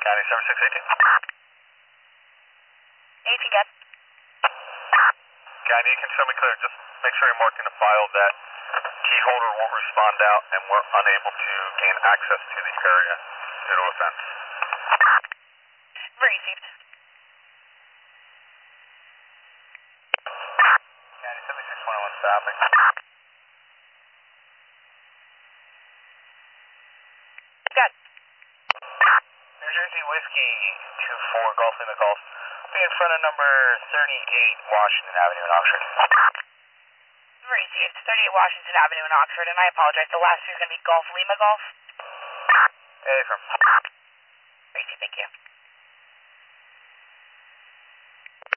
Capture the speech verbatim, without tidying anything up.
County seven six eighteen. eighteen, got. County, you can show me clear. Just make sure you're marking the file that key holder won't respond out and we're unable to gain access to the area due to offense. Received. County seventy-six twenty-one stopping. Got. New Jersey Whiskey two four Golf in the Golf. Be in front of number thirty-eight Washington Avenue in Oxford. Received. thirty-eight Washington Avenue in Oxford, and I apologize. The last two is going to be Golf Lima Golf. Hey, from. Received, thank you.